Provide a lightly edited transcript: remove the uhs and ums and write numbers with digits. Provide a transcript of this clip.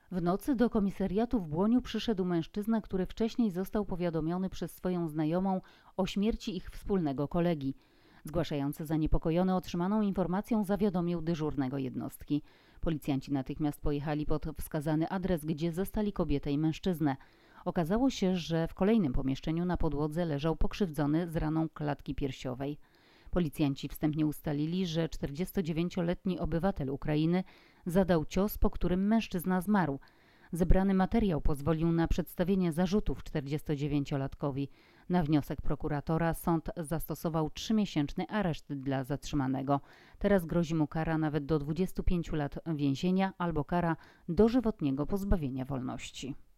W nocy do komisariatu w Błoniu przyszedł mężczyzna, który wcześniej został powiadomiony przez swoją znajomą o śmierci ich wspólnego kolegi. Zgłaszający zaniepokojony otrzymaną informacją zawiadomił dyżurnego jednostki. Policjanci natychmiast pojechali pod wskazany adres, gdzie zastali kobietę i mężczyznę. Okazało się, że w kolejnym pomieszczeniu na podłodze leżał pokrzywdzony z raną klatki piersiowej. Policjanci wstępnie ustalili, że 49-letni obywatel Ukrainy zadał cios, po którym mężczyzna zmarł. Zebrany materiał pozwolił na przedstawienie zarzutów 49-latkowi. Na wniosek prokuratora sąd zastosował 3-miesięczny areszt dla zatrzymanego. Teraz grozi mu kara nawet do 25 lat więzienia albo kara dożywotniego pozbawienia wolności.